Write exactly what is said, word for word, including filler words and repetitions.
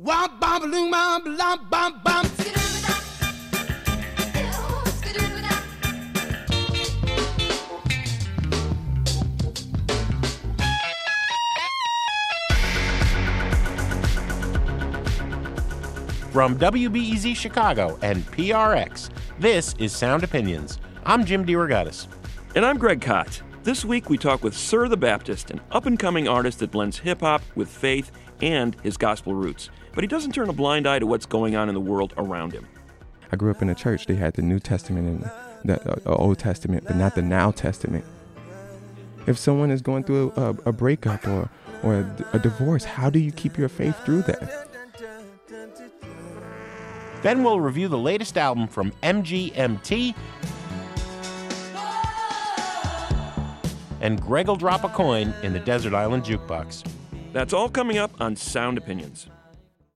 Womp bom balloon bom bom bom bom. From W B E Z Chicago and P R X, this is Sound Opinions. I'm Jim DeRogatis. And I'm Greg Kot. This week we talk with Sir the Baptist, an up-and-coming artist that blends hip-hop with faith and his gospel roots. But he doesn't turn a blind eye to what's going on in the world around him. I grew up in a church. They had the New Testament and the, the Old Testament, but not the Now Testament. If someone is going through a, a breakup or, or a, a divorce, how do you keep your faith through that? Then we'll review the latest album from M G M T. And Greg will drop a coin in the Desert Island Jukebox. That's all coming up on Sound Opinions.